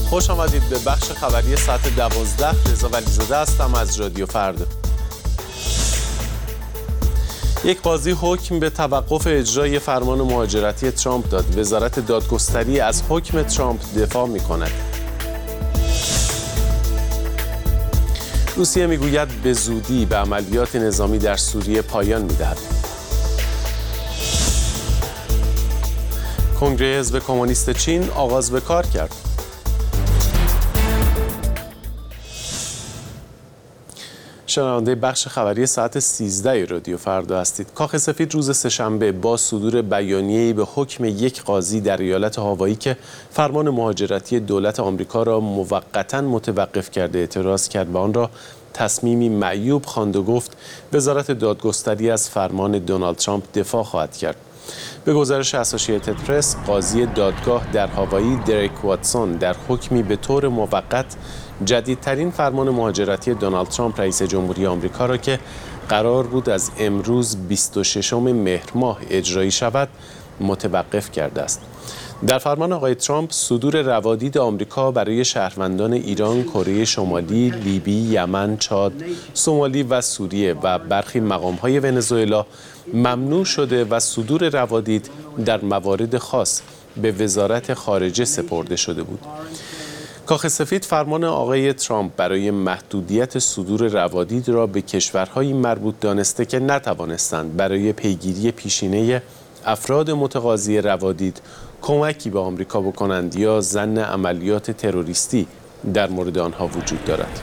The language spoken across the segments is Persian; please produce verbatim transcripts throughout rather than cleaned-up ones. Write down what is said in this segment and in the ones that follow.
خوش آمدید به بخش خبری ساعت دوازده. رضا ولیزاده هستم از رادیو فردا. یک قاضی حکم به توقف اجرای فرمان مهاجرتی ترامپ داد. وزارت دادگستری از حکم ترامپ دفاع می‌کند. روسیه میگوید به زودی به عملیات نظامی در سوریه پایان می‌دهد. کنگره حزب کمونیست چین آغاز به کار کرد. شنونده بخش خبری ساعت سیزده رادیو فردا هستید. کاخ سفید روز سه‌شنبه با صدور بیانیه‌ای به حکم یک قاضی در ایالت هاوایی که فرمان مهاجرتی دولت آمریکا را موقتاً متوقف کرده اعتراض کرد و آن را تصمیمی معیوب خواند و گفت وزارت دادگستری از فرمان دونالد ترامپ دفاع خواهد کرد. به گزارش اسوسییتد پرس، قاضی دادگاه در هاوایی دریک واتسون در حکمی به طور موقت جدیدترین فرمان مهاجرتی دونالد ترامپ رئیس جمهوری آمریکا را که قرار بود از امروز بیست و ششم مهر ماه اجرایی شود متوقف کرده است. در فرمان آقای ترامپ صدور روادید آمریکا برای شهروندان ایران، کره شمالی، لیبی، یمن، چاد، سومالی و سوریه و برخی مقام‌های ونزوئلا ممنوع شده و صدور روادید در موارد خاص به وزارت خارجه سپرده شده بود. کاخ سفید فرمان آقای ترامپ برای محدودیت صدور روادید را به کشورهایی مربوط دانسته که نتوانستند برای پیگیری پیشینه افراد متقاضی روادید کمکی به آمریکا بکنند یا ظن عملیات تروریستی در مورد آنها وجود دارد.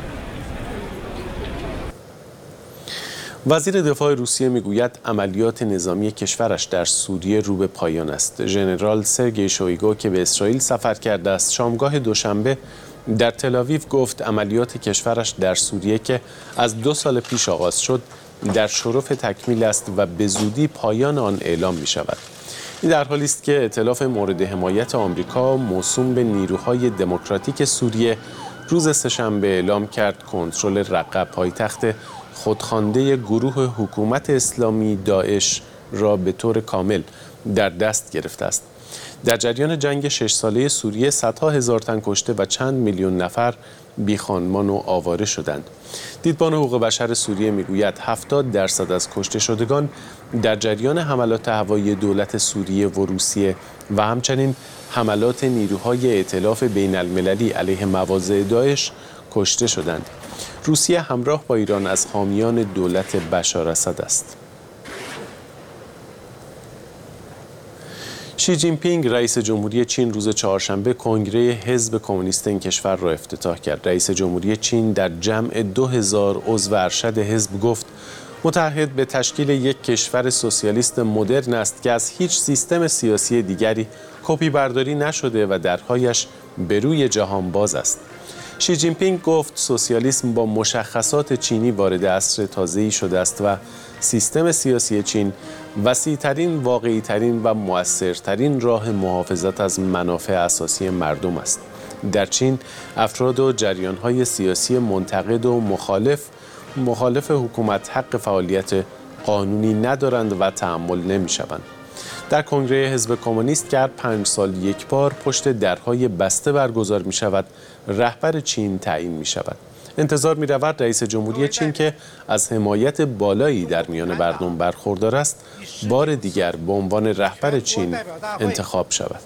وزیر دفاع روسیه میگوید عملیات نظامی کشورش در سوریه رو به پایان است. ژنرال سرگئی شویگو که به اسرائیل سفر کرده است شامگاه دوشنبه در تل‌آویو گفت عملیات کشورش در سوریه که از دو سال پیش آغاز شد در شرف تکمیل است و به زودی پایان آن اعلام می شود. این در حالی است که ائتلاف مورد حمایت آمریکا موسوم به نیروهای دموکراتیک سوریه روز سه‌شنبه اعلام کرد کنترل رقه پایتخت خودخوانده گروه حکومت اسلامی داعش را به طور کامل در دست گرفته است. در جریان جنگ شش ساله سوریه صدها هزار تن کشته و چند میلیون نفر بیخانمان و آواره شدند. دیدبان حقوق بشر سوریه میگوید هفتاد درصد از کشته شدگان در جریان حملات هوایی دولت سوریه و روسیه و همچنین حملات نیروهای ائتلاف بین المللی علیه مواضع داعش کشته شدند. روسیه همراه با ایران از حامیان دولت بشار اسد است. شی جین پینگ رئیس جمهوری چین روز چهارشنبه کنگره حزب کمونیست این کشور را افتتاح کرد. رئیس جمهوری چین در جمع دو هزار عضو ارشد حزب گفت متعهد به تشکیل یک کشور سوسیالیست مدرن است که از هیچ سیستم سیاسی دیگری کپی برداری نشده و درهایش به روی جهان باز است. شی جین پینگ گفت سوسیالیسم با مشخصات چینی وارد عصر تازه‌ای شده است و سیستم سیاسی چین وسیع‌ترین، واقعی‌ترین و مؤثرترین راه محافظت از منافع اساسی مردم است. در چین افراد و جریان‌های سیاسی منتقد و مخالف مخالف حکومت حق فعالیت قانونی ندارند و تأمل نمی‌شوند. در کنگره حزب کمونیست که هر پنج سال یک بار پشت درهای بسته برگزار می شود، رهبر چین تعیین می شود. انتظار می رود رئیس جمهوری چین که از حمایت بالایی در میان مردم برخوردار است، بار دیگر به عنوان رهبر چین انتخاب شود.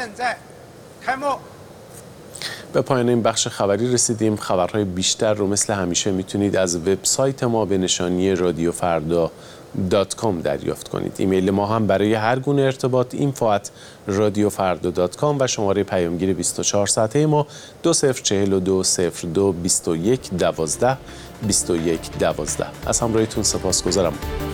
به پایان این بخش خبری رسیدیم. خبرهای بیشتر رو مثل همیشه میتونید از وبسایت ما به نشانی رادیو فردا دات کام دریافت کنید. ایمیل ما هم برای هر گونه ارتباط اینفو ات رادیو فردا دات کام و شماره پیامگیر بیست و چهار ساعته ما دو صفر چهل و دو صفر دو بیست و یک دوازده بیست و یک دوازده. از همراهیتون سپاسگزارم.